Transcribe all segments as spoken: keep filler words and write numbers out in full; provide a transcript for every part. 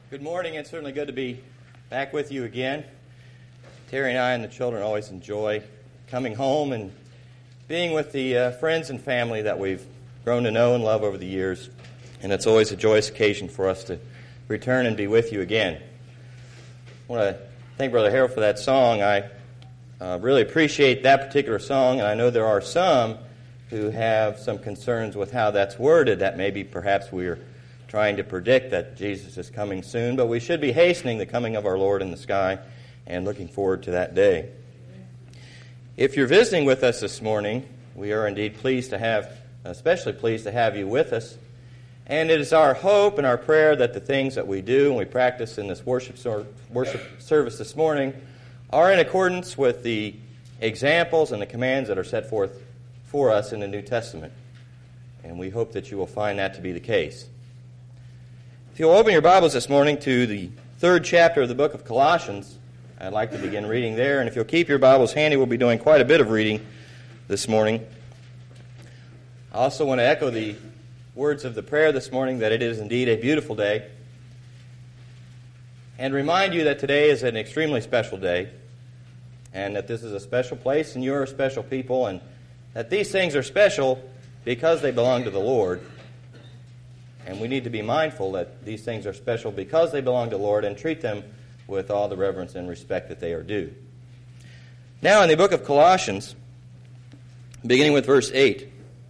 Good morning. It's certainly good to be back with you again. Terry and I and the children always enjoy coming home and being with the uh, friends and family that we've grown to know and love over the years. And it's always a joyous occasion for us to return and be with you again. I want to thank Brother Harold for that song. I uh, really appreciate that particular song, and I know there are some who have some concerns with how that's worded, that maybe perhaps we're trying to predict that Jesus is coming soon, but we should be hastening the coming of our Lord in the sky and looking forward to that day. If you're visiting with us this morning, we are indeed pleased to have, especially pleased to have you with us. And it is our hope and our prayer that the things that we do and we practice in this worship, worship service this morning are in accordance with the examples and the commands that are set forth for us in the New Testament. And we hope that you will find that to be the case. If you'll open your Bibles this morning to the third chapter of the book of Colossians, I'd like to begin reading there. And if you'll keep your Bibles handy, we'll be doing quite a bit of reading this morning. I also want to echo the words of the prayer this morning that it is indeed a beautiful day. And remind you that today is an extremely special day. And that this is a special place and you're a special people. And that these things are special because they belong to the Lord. And we need to be mindful that these things are special because they belong to the Lord and treat them with all the reverence and respect that they are due. Now in the book of Colossians, beginning with verse eight.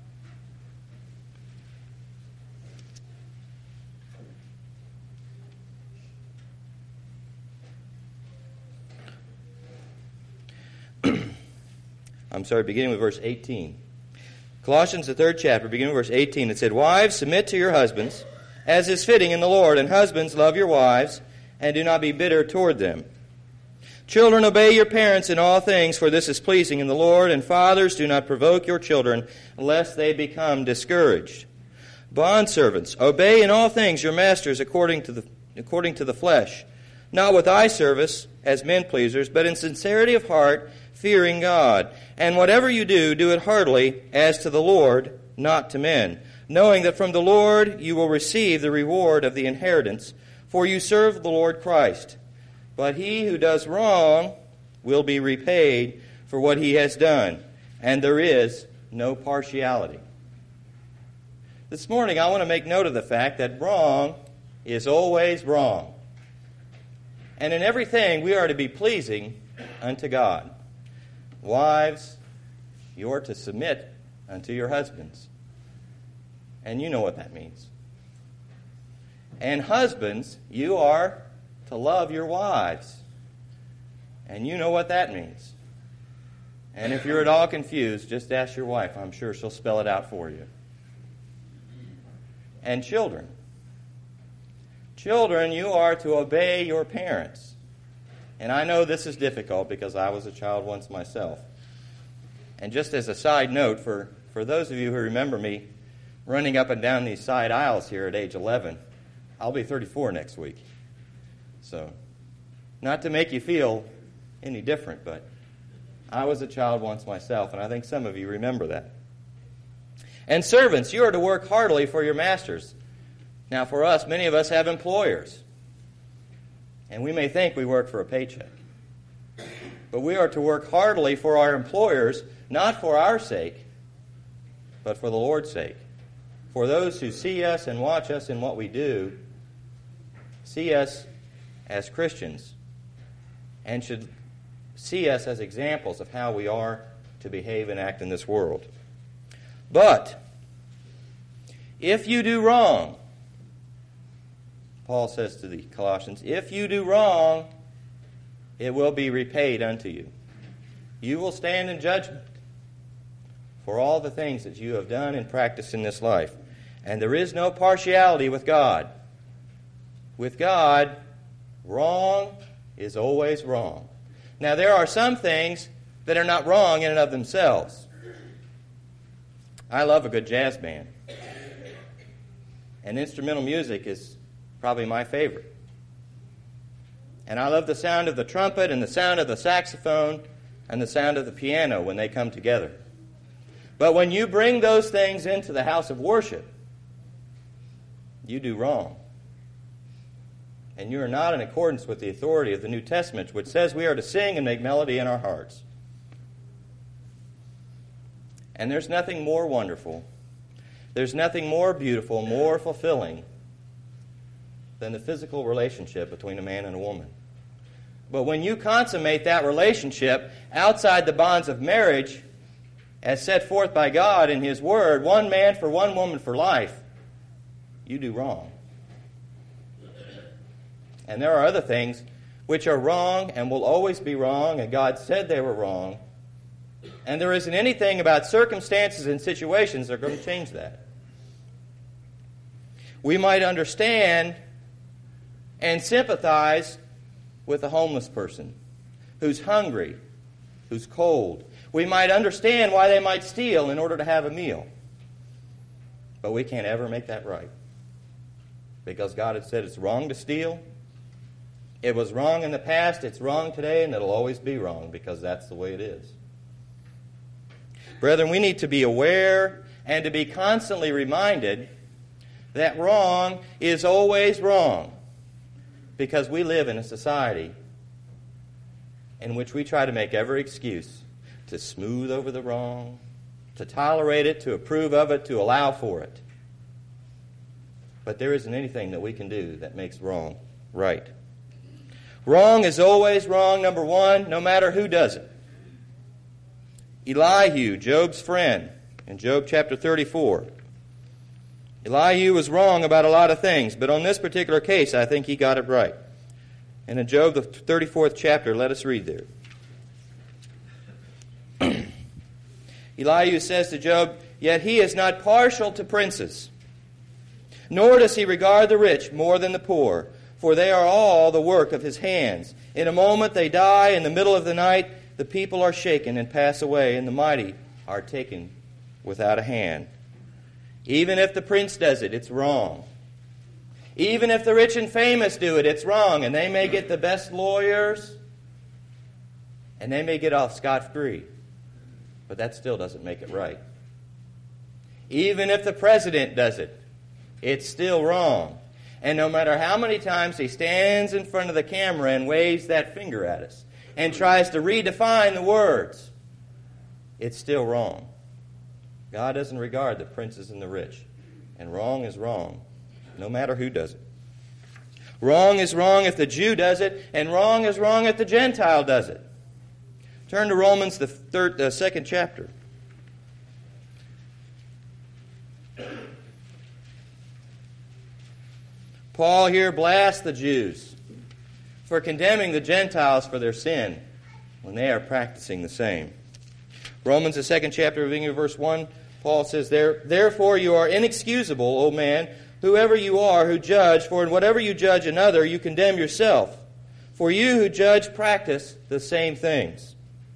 I'm sorry, beginning with verse eighteen. Colossians, the third chapter, beginning with verse eighteen, it said, "Wives, submit to your husbands, as is fitting in the Lord, and husbands, love your wives, and do not be bitter toward them. Children, obey your parents in all things, for this is pleasing in the Lord, and fathers, do not provoke your children, lest they become discouraged. Bondservants, obey in all things your masters according to the, according to the flesh, not with eye service as men pleasers, but in sincerity of heart, fearing God. And whatever you do, do it heartily, as to the Lord, not to men, knowing that from the Lord you will receive the reward of the inheritance, for you serve the Lord Christ. But he who does wrong will be repaid for what he has done, and there is no partiality." This morning I want to make note of the fact that wrong is always wrong. And in everything we are to be pleasing unto God. Wives, you are to submit unto your husbands. And you know what that means. And husbands, you are to love your wives. And you know what that means. And if you're at all confused, just ask your wife. I'm sure she'll spell it out for you. And children. Children, you are to obey your parents. And I know this is difficult because I was a child once myself. And just as a side note, for, for those of you who remember me running up and down these side aisles here at age eleven, I'll be thirty-four next week. So, not to make you feel any different, but I was a child once myself, and I think some of you remember that. And servants, you are to work heartily for your masters. Now for us, many of us have employers. And we may think we work for a paycheck. But we are to work heartily for our employers, not for our sake, but for the Lord's sake. For those who see us and watch us in what we do, see us as Christians, and should see us as examples of how we are to behave and act in this world. But if you do wrong, Paul says to the Colossians, if you do wrong, it will be repaid unto you. You will stand in judgment for all the things that you have done and practiced in this life. And there is no partiality with God. With God, wrong is always wrong. Now, there are some things that are not wrong in and of themselves. I love a good jazz band. And instrumental music is probably my favorite. And I love the sound of the trumpet and the sound of the saxophone and the sound of the piano when they come together. But when you bring those things into the house of worship, you do wrong. and you are not in accordance with the authority of the New Testament, which says we are to sing and make melody in our hearts. And there's nothing more wonderful, there's nothing more beautiful, more fulfilling than the physical relationship between a man and a woman. But when you consummate that relationship outside the bonds of marriage, as set forth by God in His Word, one man for one woman for life, you do wrong. And there are other things which are wrong and will always be wrong, and God said they were wrong. And there isn't anything about circumstances and situations that are going to change that. We might understand and sympathize with a homeless person who's hungry, who's cold. We might understand why they might steal in order to have a meal. But we can't ever make that right. Because God has said it's wrong to steal. It was wrong in the past, it's wrong today, and it'll always be wrong because that's the way it is. Brethren, we need to be aware and to be constantly reminded that wrong is always wrong, because we live in a society in which we try to make every excuse to smooth over the wrong, to tolerate it, to approve of it, to allow for it. But there isn't anything that we can do that makes wrong right. Wrong is always wrong, number one, no matter who does it. Elihu, Job's friend, in Job chapter thirty-four. Elihu was wrong about a lot of things, but on this particular case, I think he got it right. And in Job, the thirty-fourth chapter, let us read there. Elihu says to Job, "Yet he is not partial to princes, nor does he regard the rich more than the poor, for they are all the work of his hands. In a moment they die, in the middle of the night the people are shaken and pass away, and the mighty are taken without a hand." Even if the prince does it, it's wrong. Even if the rich and famous do it, it's wrong. And they may get the best lawyers, and they may get off scot-free. But that still doesn't make it right. Even if the president does it, it's still wrong. And no matter how many times he stands in front of the camera and waves that finger at us and tries to redefine the words, it's still wrong. God doesn't regard the princes and the rich. And wrong is wrong, no matter who does it. Wrong is wrong if the Jew does it, and wrong is wrong if the Gentile does it. Turn to Romans, the third, uh, second chapter. Paul here blasts the Jews for condemning the Gentiles for their sin when they are practicing the same. Romans, the second chapter, beginning of verse one, Paul says, there, "Therefore you are inexcusable, O man, whoever you are who judge, for in whatever you judge another, you condemn yourself. For you who judge practice the same things.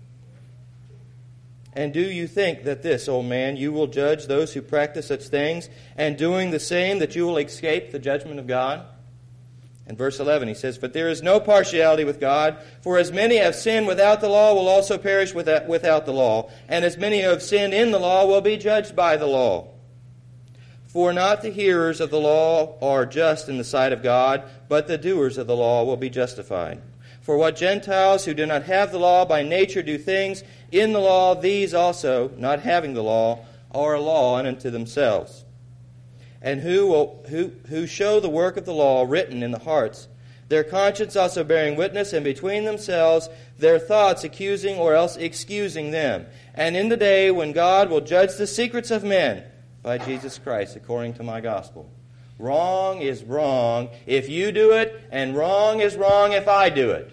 And do you think that this, O man, you will judge those who practice such things, and doing the same, that you will escape the judgment of God?" In verse eleven he says, "But there is no partiality with God, for as many have sinned without the law will also perish without, without the law, and as many who have sinned in the law will be judged by the law. For not the hearers of the law are just in the sight of God, but the doers of the law will be justified. For what Gentiles who do not have the law by nature do things in the law, these also, not having the law, are a law unto themselves. And who will, who who show the work of the law written in the hearts, their conscience also bearing witness, and between themselves their thoughts accusing or else excusing them. And in the day when God will judge the secrets of men by Jesus Christ, according to my gospel." Wrong is wrong if you do it, and wrong is wrong if I do it.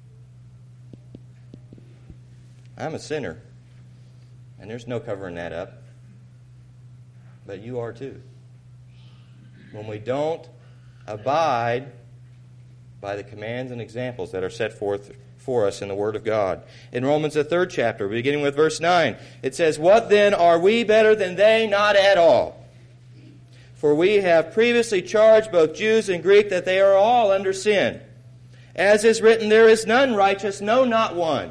I'm a sinner, and there's no covering that up. But you are too. When we don't abide by the commands and examples that are set forth for us in the Word of God. In Romans, the third chapter, beginning with verse nine, it says, "What then, are we better than they? Not at all. For we have previously charged both Jews and Greek that they are all under sin. As is written, there is none righteous, no, not one.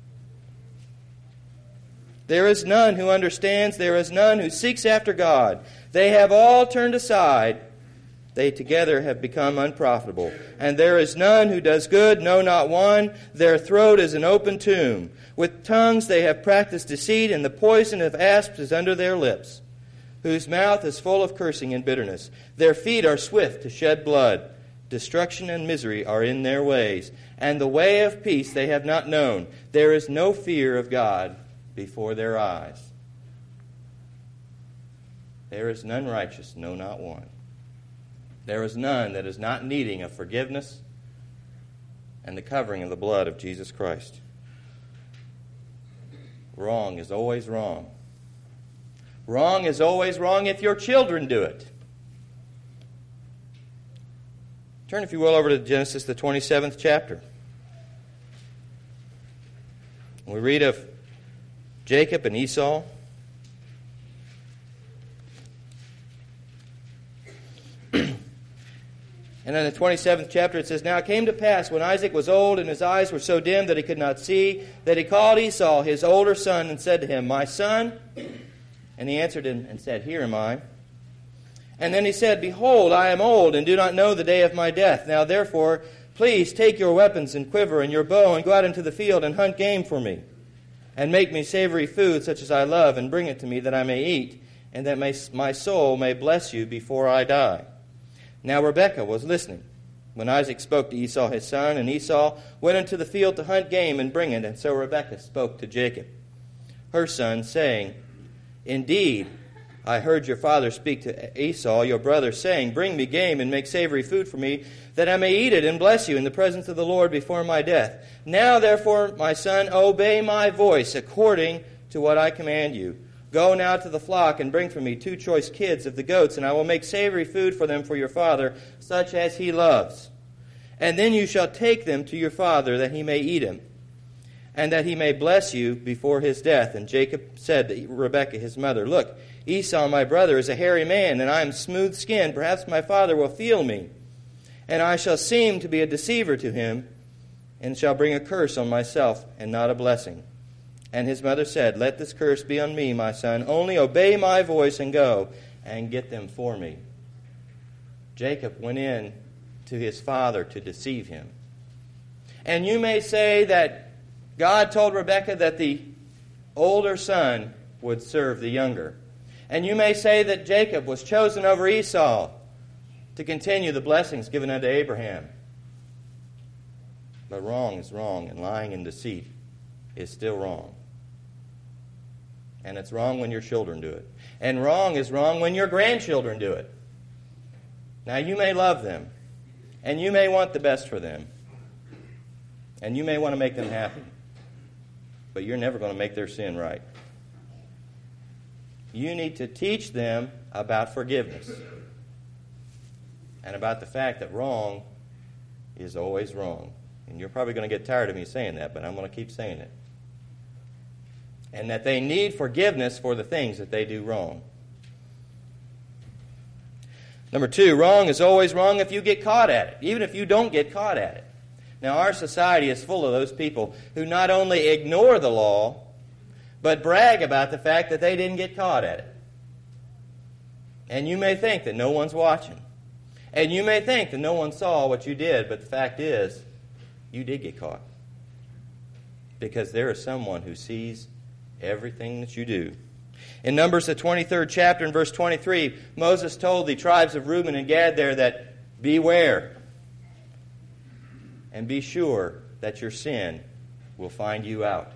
There is none who understands, there is none who seeks after God. They have all turned aside. they together have become unprofitable. And there is none who does good, no, not one. Their throat is an open tomb. With tongues they have practiced deceit, and the poison of asps is under their lips, whose mouth is full of cursing and bitterness. Their feet are swift to shed blood. Destruction and misery are in their ways, and the way of peace they have not known. There is no fear of God before their eyes. There is none righteous, no, not one. There is none that is not needing of forgiveness and the covering of the blood of Jesus Christ. Wrong is always wrong. Wrong is always wrong if your children do it. Turn, if you will, over to Genesis, the twenty-seventh chapter. We read of Jacob and Esau. And in the twenty-seventh chapter it says, Now it came to pass, when Isaac was old and his eyes were so dim that he could not see, that he called Esau, his older son, and said to him, My son? And he answered him and said, Here am I. And then he said, Behold, I am old, and do not know the day of my death. Now therefore, please take your weapons and quiver and your bow, and go out into the field and hunt game for me, and make me savory food such as I love, and bring it to me that I may eat, and that my, my soul may bless you before I die. Now Rebekah was listening when Isaac spoke to Esau his son, and Esau went into the field to hunt game and bring it. And so Rebekah spoke to Jacob, her son, saying, Indeed, I heard your father speak to Esau, your brother, saying, Bring me game and make savory food for me, that I may eat it and bless you in the presence of the Lord before my death. Now, therefore, my son, obey my voice according to what I command you. Go now to the flock and bring for me two choice kids of the goats, and I will make savory food for them for your father, such as he loves. And then you shall take them to your father, that he may eat them, and that he may bless you before his death. And Jacob said to Rebekah his mother, Look, Esau my brother is a hairy man, and I am smooth-skinned. Perhaps my father will feel me, and I shall seem to be a deceiver to him, and shall bring a curse on myself, and not a blessing. And his mother said, Let this curse be on me, my son. Only obey my voice and go and get them for me. Jacob went in to his father to deceive him. And you may say that God told Rebekah that the older son would serve the younger. And you may say that Jacob was chosen over Esau to continue the blessings given unto Abraham. But wrong is wrong, and lying and deceit is still wrong. And it's wrong when your children do it. And wrong is wrong when your grandchildren do it. Now, you may love them, and you may want the best for them, and you may want to make them happy, but you're never going to make their sin right. You need to teach them about forgiveness and about the fact that wrong is always wrong. And you're probably going to get tired of me saying that, but I'm going to keep saying it. And that they need forgiveness for the things that they do wrong. Number two, wrong is always wrong if you get caught at it, even if you don't get caught at it. Now, our society is full of those people who not only ignore the law, but brag about the fact that they didn't get caught at it. And you may think that no one's watching. And you may think that no one saw what you did, but the fact is, you did get caught. Because there is someone who sees everything that you do. In Numbers, the twenty-third chapter, in verse twenty-three, Moses told the tribes of Reuben and Gad there that, beware and be sure that your sin will find you out.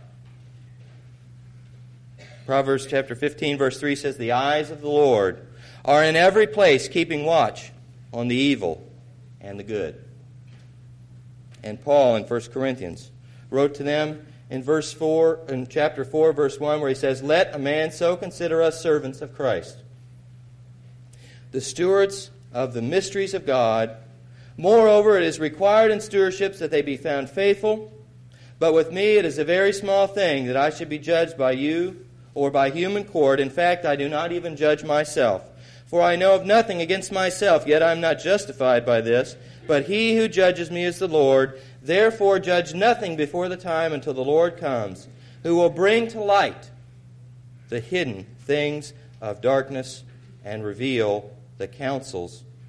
Proverbs chapter fifteen, verse three says, The eyes of the Lord are in every place, keeping watch on the evil and the good. And Paul in First Corinthians wrote to them in verse four, in chapter four, verse one, where he says, Let a man so consider us servants of Christ, the stewards of the mysteries of God. Moreover, it is required in stewardships that they be found faithful. But with me it is a very small thing that I should be judged by you or by human court. In fact, I do not even judge myself. For I know of nothing against myself, yet I am not justified by this. But he who judges me is the Lord. Therefore judge nothing before the time until the Lord comes, who will bring to light the hidden things of darkness and reveal the counsels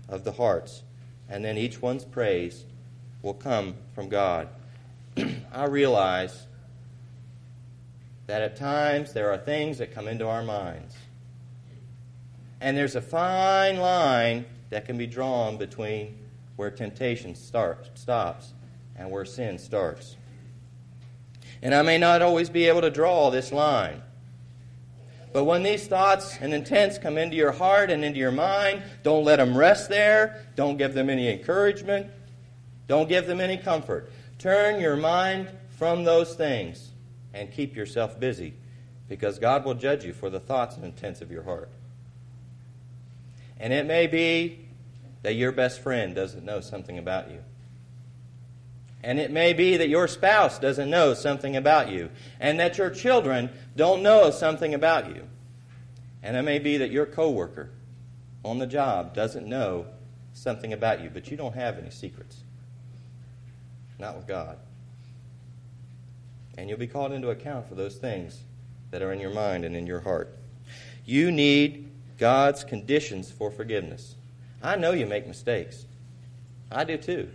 of the hearts, and then each one's praise will come from God. I realize that at times there are things that come into our minds. And there's a fine line that can be drawn between where temptation start, stops and where sin starts. And I may not always be able to draw this line. But when these thoughts and intents come into your heart and into your mind, don't let them rest there. Don't give them any encouragement. Don't give them any comfort. Turn your mind from those things and keep yourself busy, because God will judge you for the thoughts and intents of your heart. And it may be that your best friend doesn't know something about you. And it may be that your spouse doesn't know something about you. And that your children don't know something about you. And it may be that your coworker on the job doesn't know something about you. But you don't have any secrets. Not with God. And you'll be called into account for those things that are in your mind and in your heart. You need God's conditions for forgiveness. I know you make mistakes. I do too.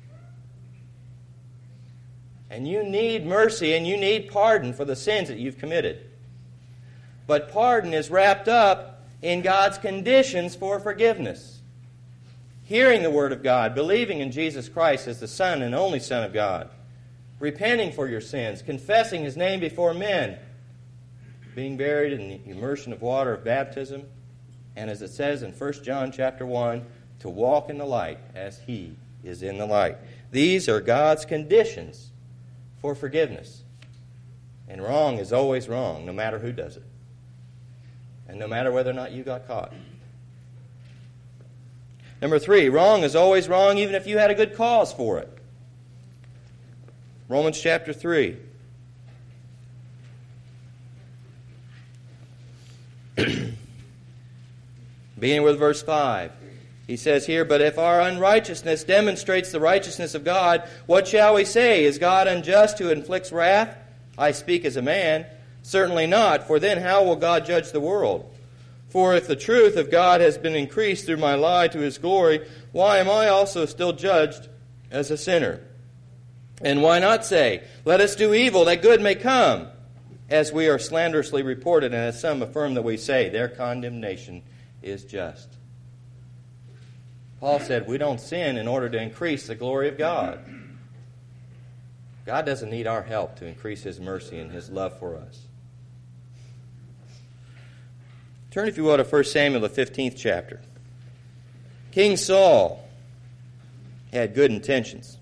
And you need mercy and you need pardon for the sins that you've committed. But pardon is wrapped up in God's conditions for forgiveness. Hearing the Word of God, believing in Jesus Christ as the Son and only Son of God, repenting for your sins, confessing His name before men, being buried in the immersion of water of baptism, and as it says in First John chapter one, to walk in the light as He is in the light. These are God's conditions for forgiveness. And wrong is always wrong, no matter who does it. And no matter whether or not you got caught. Number three, wrong is always wrong even if you had a good cause for it. Romans chapter three. Beginning with verse five. He says here, but if our unrighteousness demonstrates the righteousness of God, what shall we say? Is God unjust who inflicts wrath? I speak as a man. Certainly not, for then how will God judge the world? For if the truth of God has been increased through my lie to His glory, why am I also still judged as a sinner? And why not say, let us do evil that good may come, as we are slanderously reported, and as some affirm that we say, their condemnation is just. Paul said we don't sin in order to increase the glory of God. God doesn't need our help to increase His mercy and His love for us. Turn, if you will, to First Samuel, the fifteenth chapter. King Saul had good intentions.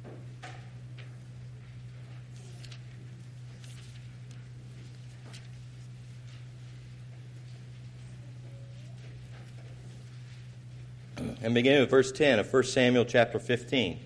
And beginning with verse ten of First Samuel chapter fifteen.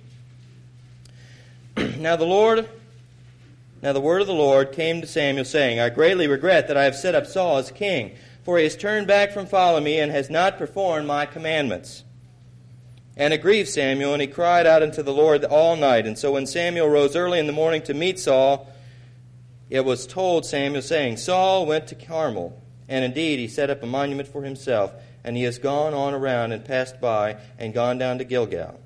Now the Lord, now the word of the Lord came to Samuel, saying, I greatly regret that I have set up Saul as king, for he has turned back from following me and has not performed my commandments. And it grieved Samuel, and he cried out unto the Lord all night. And so when Samuel rose early in the morning to meet Saul, it was told Samuel, saying, Saul went to Carmel, and indeed he set up a monument for himself, and he has gone on around and passed by and gone down to Gilgal.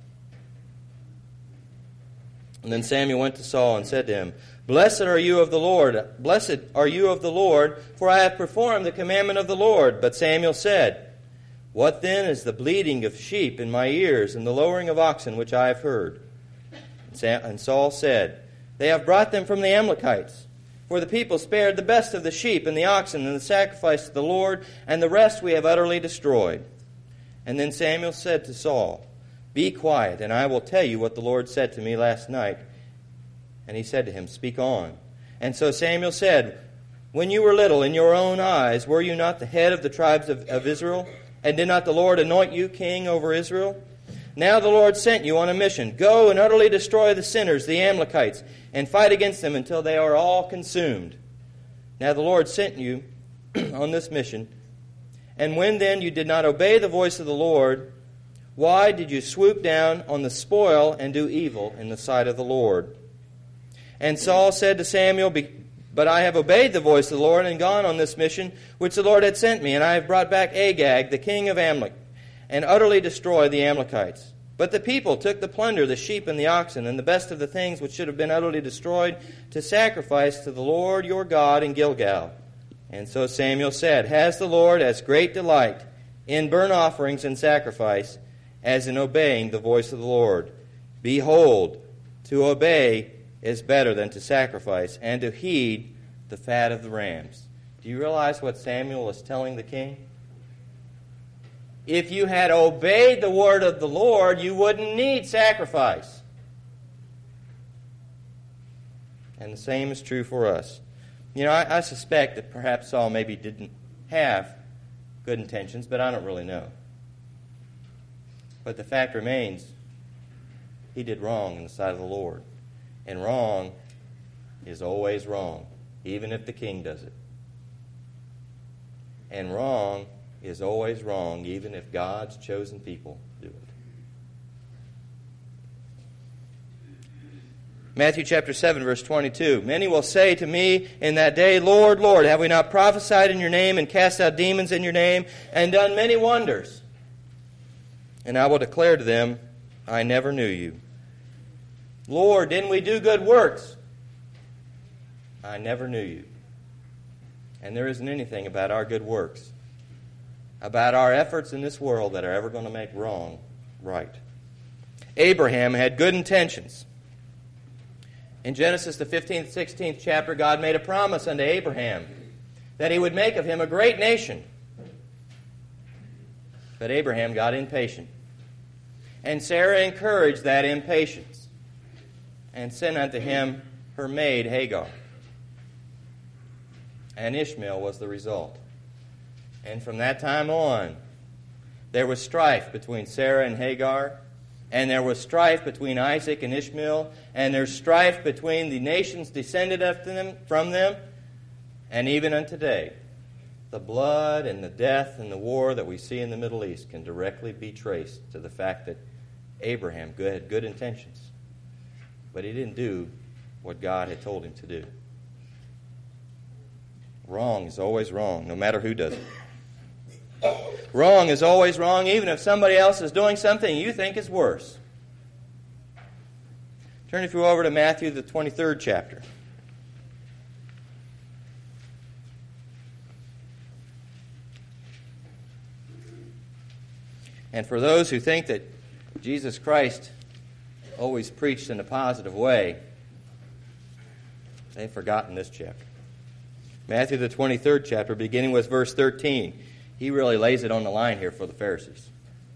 And then Samuel went to Saul and said to him, Blessed are you of the Lord, blessed are you of the Lord, for I have performed the commandment of the Lord. But Samuel said, What then is the bleating of sheep in my ears and the lowing of oxen which I have heard? And Saul said, They have brought them from the Amalekites. For the people spared the best of the sheep and the oxen and the sacrifice to the Lord, and the rest we have utterly destroyed. And then Samuel said to Saul, Be quiet, and I will tell you what the Lord said to me last night. And he said to him, Speak on. And so Samuel said, When you were little in your own eyes, were you not the head of the tribes of, of Israel? And did not the Lord anoint you king over Israel? Now the Lord sent you on a mission. Go and utterly destroy the sinners, the Amalekites, and fight against them until they are all consumed. Now the Lord sent you on this mission. And when then you did not obey the voice of the Lord, why did you swoop down on the spoil and do evil in the sight of the Lord? And Saul said to Samuel, But I have obeyed the voice of the Lord and gone on this mission which the Lord had sent me, and I have brought back Agag, the king of Amalek. and utterly destroy the Amalekites. But the people took the plunder, the sheep and the oxen, and the best of the things which should have been utterly destroyed, to sacrifice to the Lord your God in Gilgal. And so Samuel said, Has the Lord as great delight in burnt offerings and sacrifice as in obeying the voice of the Lord? Behold, to obey is better than to sacrifice, and to heed the fat of the rams. Do you realize what Samuel is telling the king? If you had obeyed the word of the Lord, you wouldn't need sacrifice. And the same is true for us. You know, I, I suspect that perhaps Saul maybe didn't have good intentions, but I don't really know. But the fact remains, he did wrong in the sight of the Lord. And wrong is always wrong, even if the king does it. And wrong is always wrong, even if God's chosen people do it. Matthew chapter seven, verse twenty-two. Many will say to me in that day, Lord, Lord, have we not prophesied in your name, and cast out demons in your name, and done many wonders? And I will declare to them, I never knew you. Lord, didn't we do good works? I never knew you. And there isn't anything about our good works, about our efforts in this world, that are ever going to make wrong right. Abraham had good intentions. In Genesis, the fifteenth, sixteenth chapter, God made a promise unto Abraham that he would make of him a great nation. But Abraham got impatient. And Sarah encouraged that impatience and sent unto him her maid Hagar. And Ishmael was the result. And from that time on, there was strife between Sarah and Hagar, and there was strife between Isaac and Ishmael, and there's strife between the nations descended after them, from them, and even unto today. The blood and the death and the war that we see in the Middle East can directly be traced to the fact that Abraham had good intentions, but he didn't do what God had told him to do. Wrong is always wrong, no matter who does it. Wrong is always wrong, even if somebody else is doing something you think is worse. Turn, if you will, over to Matthew, the twenty-third chapter. And for those who think that Jesus Christ always preached in a positive way, they've forgotten this chapter. Matthew, the twenty-third chapter, beginning with verse thirteen. He really lays it on the line here for the Pharisees.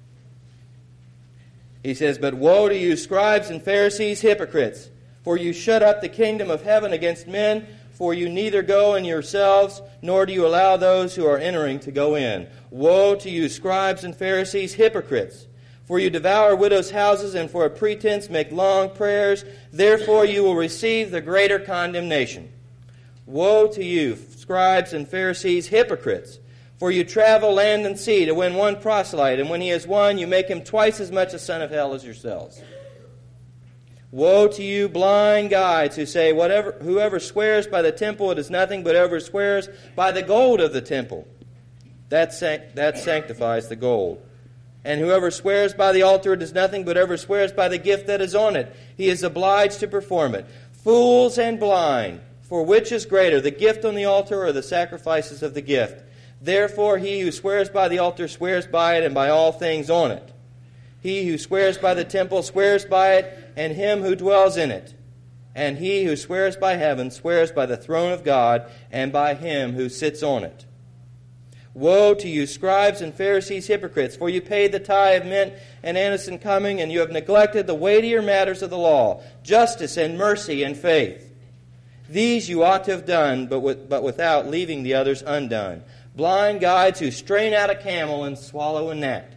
He says, But woe to you, scribes and Pharisees, hypocrites! For you shut up the kingdom of heaven against men, for you neither go in yourselves, nor do you allow those who are entering to go in. Woe to you, scribes and Pharisees, hypocrites! For you devour widows' houses, and for a pretense make long prayers. Therefore you will receive the greater condemnation. Woe to you, scribes and Pharisees, hypocrites! For you travel land and sea to win one proselyte, and when he is won, you make him twice as much a son of hell as yourselves. Woe to you, blind guides, who say, "Whatever, whoever swears by the temple, it is nothing, but whoever swears by the gold of the temple, that, sanct- that sanctifies the gold. And whoever swears by the altar, it is nothing, but whoever swears by the gift that is on it, he is obliged to perform it. Fools and blind, for which is greater, the gift on the altar or the sacrifices of the gift? Therefore he who swears by the altar swears by it and by all things on it. He who swears by the temple swears by it and him who dwells in it. And he who swears by heaven swears by the throne of God and by him who sits on it. Woe to you, scribes and Pharisees, hypocrites, for you pay the tithe of mint and anise and cumin, and you have neglected the weightier matters of the law, justice and mercy and faith. These you ought to have done, but, with, but without leaving the others undone. Blind guides who strain out a camel and swallow a gnat.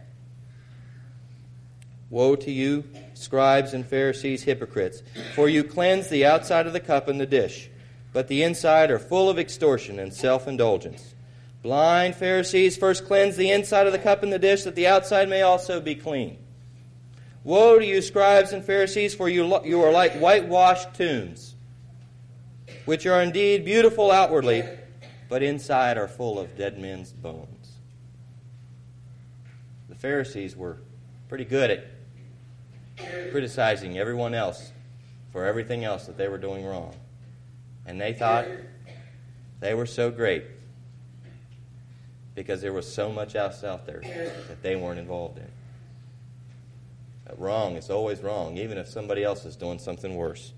Woe to you, scribes and Pharisees, hypocrites, for you cleanse the outside of the cup and the dish, but the inside are full of extortion and self-indulgence. Blind Pharisees, first cleanse the inside of the cup and the dish, that the outside may also be clean. Woe to you, scribes and Pharisees, for you, you are like whitewashed tombs, which are indeed beautiful outwardly, but inside are full of dead men's bones. The Pharisees were pretty good at criticizing everyone else for everything else that they were doing wrong. And they thought they were so great because there was so much else out there that they weren't involved in. But wrong is always wrong, even if somebody else is doing something worse.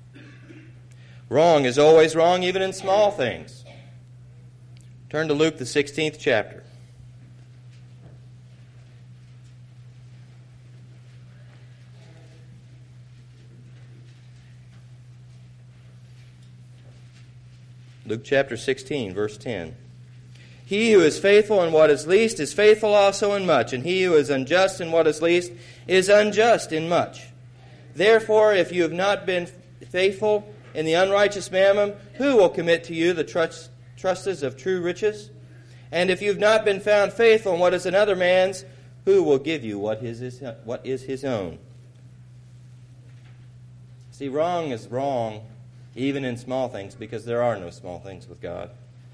Wrong is always wrong, even in small things. Turn to Luke, the sixteenth chapter. Luke chapter sixteen, verse ten. He who is faithful in what is least is faithful also in much, and he who is unjust in what is least is unjust in much. Therefore, if you have not been faithful in the unrighteous mammon, who will commit to you the trust, trusts of true riches? And if you have not been found faithful in what is another man's, who will give you what is his, what is his own? See, wrong is wrong even in small things, because there are no small things with God.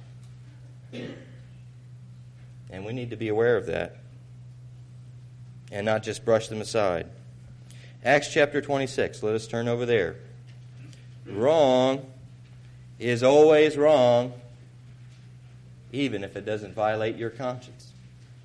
And we need to be aware of that and not just brush them aside. Acts chapter twenty-six, let us turn over there. Wrong is always wrong, even if it doesn't violate your conscience.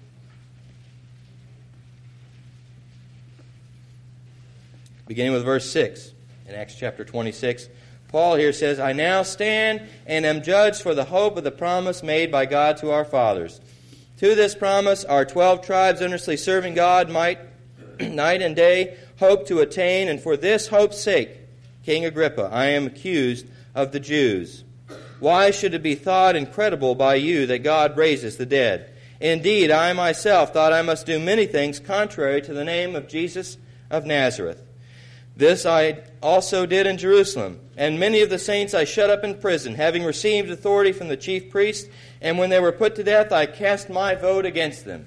Beginning with verse six in Acts chapter twenty-six, Paul here says, I now stand and am judged for the hope of the promise made by God to our fathers. To this promise, our twelve tribes earnestly serving God might night and day hope to attain, and for this hope's sake, King Agrippa, I am accused of the Jews. Why should it be thought incredible by you that God raises the dead? Indeed, I myself thought I must do many things contrary to the name of Jesus of Nazareth. This I also did in Jerusalem, and many of the saints I shut up in prison, having received authority from the chief priests, and when they were put to death, I cast my vote against them.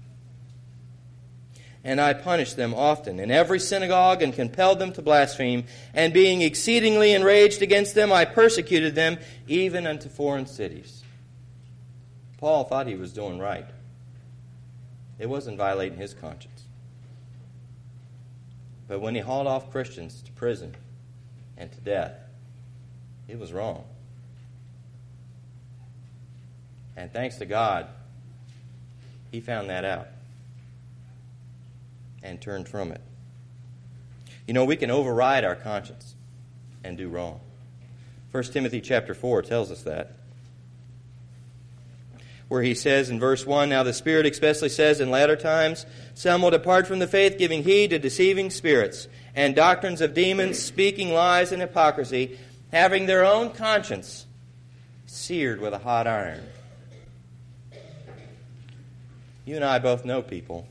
And I punished them often in every synagogue and compelled them to blaspheme, and being exceedingly enraged against them, I persecuted them even unto foreign cities. Paul thought he was doing right. It wasn't violating his conscience. But when he hauled off Christians to prison and to death, it was wrong. And thanks to God, he found that out and turned from it. You know, we can override our conscience and do wrong. First Timothy chapter four tells us that, where he says in verse one, Now the Spirit expressly says in latter times, some will depart from the faith, giving heed to deceiving spirits and doctrines of demons, speaking lies and hypocrisy, having their own conscience seared with a hot iron. You and I both know people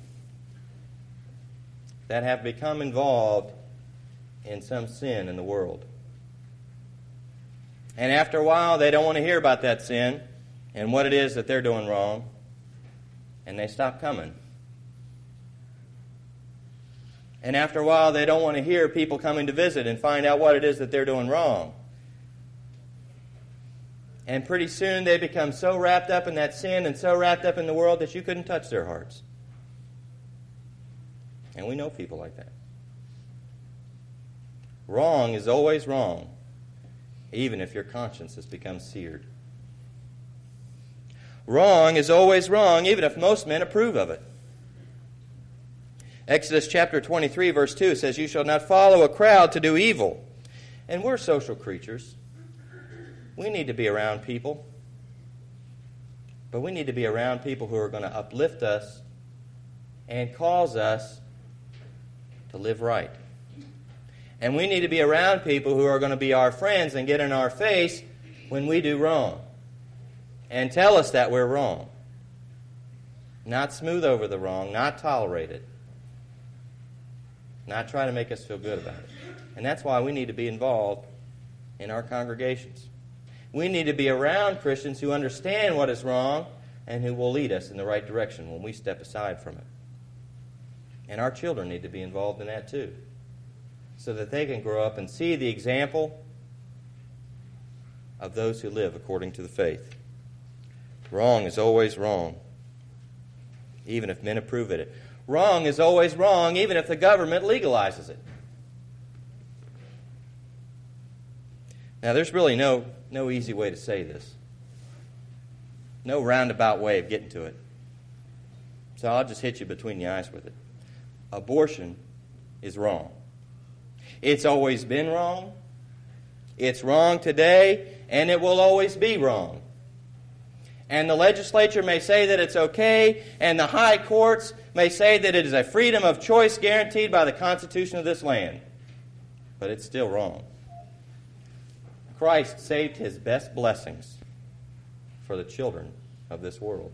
that have become involved in some sin in the world. And after a while, they don't want to hear about that sin and what it is that they're doing wrong, and they stop coming. And after a while, they don't want to hear people coming to visit and find out what it is that they're doing wrong. And pretty soon, they become so wrapped up in that sin and so wrapped up in the world that you couldn't touch their hearts. And we know people like that. Wrong is always wrong, even if your conscience has become seared. Wrong is always wrong, even if most men approve of it. Exodus chapter twenty-three, verse two says, You shall not follow a crowd to do evil. And we're social creatures. We need to be around people. But we need to be around people who are going to uplift us and cause us to live right. And we need to be around people who are going to be our friends and get in our face when we do wrong and tell us that we're wrong. Not smooth over the wrong, not tolerate it. Not try to make us feel good about it. And that's why we need to be involved in our congregations. We need to be around Christians who understand what is wrong and who will lead us in the right direction when we step aside from it. And our children need to be involved in that too, so that they can grow up and see the example of those who live according to the faith. Wrong is always wrong, even if men approve of it. Wrong is always wrong, even if the government legalizes it. Now, there's really no, no easy way to say this. No roundabout way of getting to it. So I'll just hit you between the eyes with it. Abortion is wrong. It's always been wrong. It's wrong today, and it will always be wrong. And the legislature may say that it's okay, and the high courts may say that it is a freedom of choice guaranteed by the Constitution of this land. But it's still wrong. Christ saved his best blessings for the children of this world.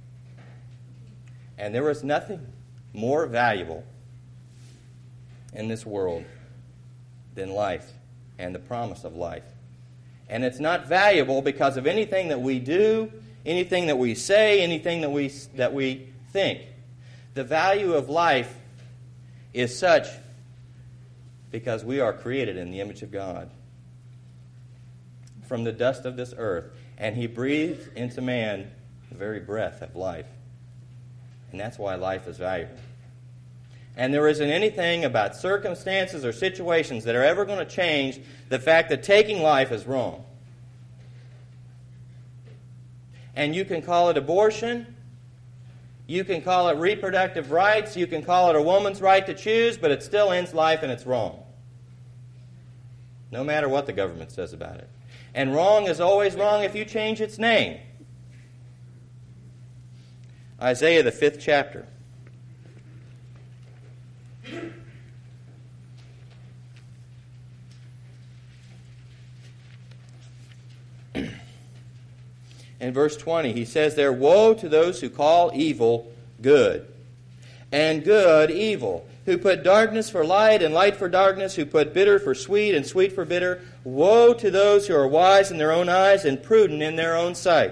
And there was nothing more valuable in this world than life and the promise of life. And it's not valuable because of anything that we do, anything that we say, anything that we that we think. The value of life is such because we are created in the image of God from the dust of this earth, and he breathed into man the very breath of life. And that's why life is valuable. And there isn't anything about circumstances or situations that are ever going to change the fact that taking life is wrong. And you can call it abortion, you can call it reproductive rights, you can call it a woman's right to choose, but it still ends life and it's wrong. No matter what the government says about it. And wrong is always wrong if you change its name. Isaiah, the fifth chapter. In verse twenty, he says there, "Woe to those who call evil good, and good evil, who put darkness for light and light for darkness, who put bitter for sweet and sweet for bitter. Woe to those who are wise in their own eyes and prudent in their own sight.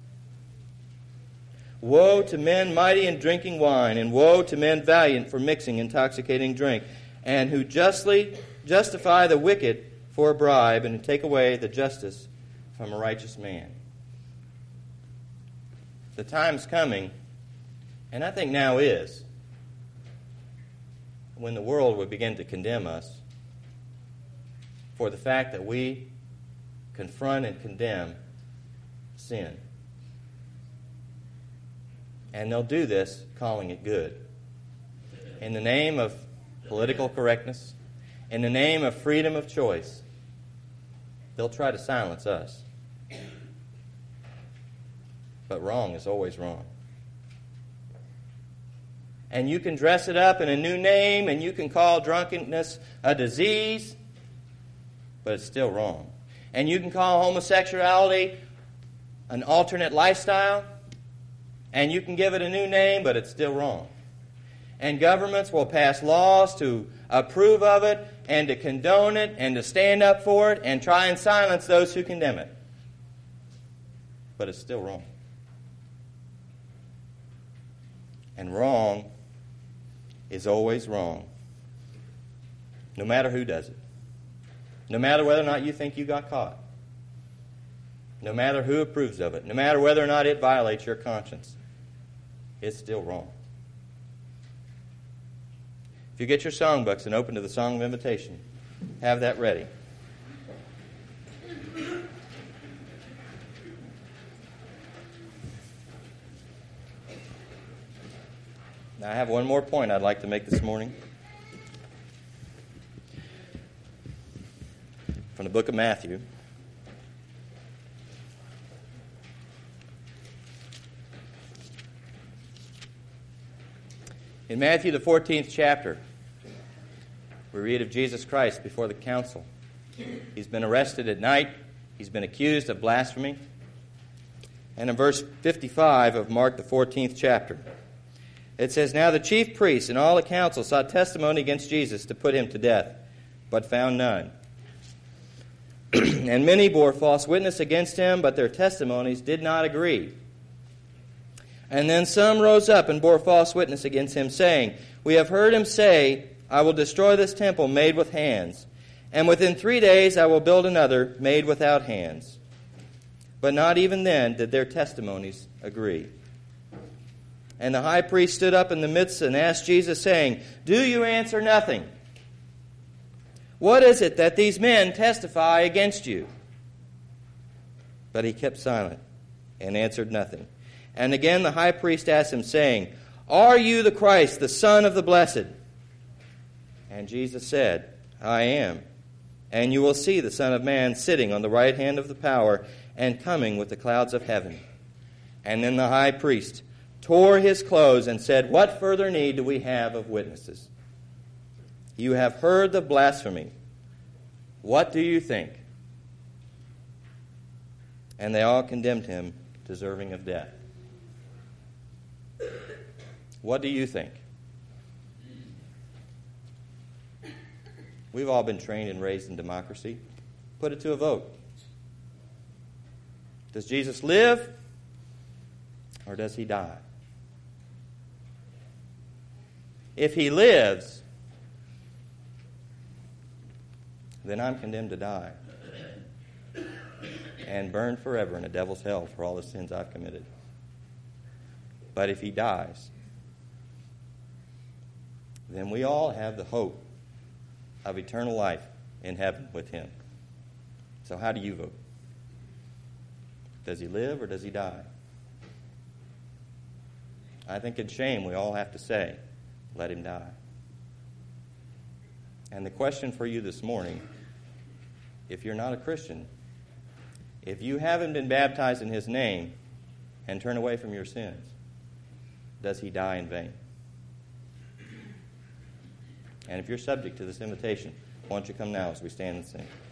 Woe to men mighty in drinking wine, and woe to men valiant for mixing intoxicating drink, and who justly justify the wicked for a bribe, and who take away the justice from a righteous man." The time's coming, and I think now is, when the world would begin to condemn us for the fact that we confront and condemn sin. And they'll do this calling it good. In the name of political correctness, in the name of freedom of choice, they'll try to silence us. But wrong is always wrong. And you can dress it up in a new name, and you can call drunkenness a disease, but it's still wrong. And you can call homosexuality an alternate lifestyle, and you can give it a new name, but it's still wrong. And governments will pass laws to approve of it, and to condone it, and to stand up for it, and try and silence those who condemn it. But it's still wrong. And wrong is always wrong, no matter who does it. No matter whether or not you think you got caught. No matter who approves of it. No matter whether or not it violates your conscience. It's still wrong. If you get your songbooks and open to the Song of Invitation, have that ready. Now, I have one more point I'd like to make this morning. From the book of Matthew. In Matthew, the fourteenth chapter, we read of Jesus Christ before the council. He's been arrested at night. He's been accused of blasphemy. And in verse fifty-five of Mark, the fourteenth chapter, it says, "Now the chief priests and all the council sought testimony against Jesus to put him to death, but found none. And many bore false witness against him, but their testimonies did not agree. And then some rose up and bore false witness against him, saying, 'We have heard him say, I will destroy this temple made with hands, and within three days I will build another made without hands.' But not even then did their testimonies agree. And the high priest stood up in the midst and asked Jesus, saying, Do you answer nothing? What is it that these men testify against you? But he kept silent and answered nothing. And again the high priest asked him, saying, Are you the Christ, the Son of the Blessed? And Jesus said, I am. And you will see the Son of Man sitting on the right hand of the power and coming with the clouds of heaven. And then the high priest tore his clothes and said, What further need do we have of witnesses? You have heard the blasphemy. What do you think? And they all condemned him, deserving of death. What do you think? We've all been trained and raised in democracy. Put it to a vote. Does Jesus live or does he die? If he lives, then I'm condemned to die and burn forever in a devil's hell for all the sins I've committed. But if he dies, then we all have the hope of eternal life in heaven with him. So how do you vote? Does he live or does he die? I think in shame we all have to say, let him die. And the question for you this morning, if you're not a Christian, if you haven't been baptized in his name and turn away from your sins, does he die in vain? And if you're subject to this invitation, why don't you come now as we stand and sing?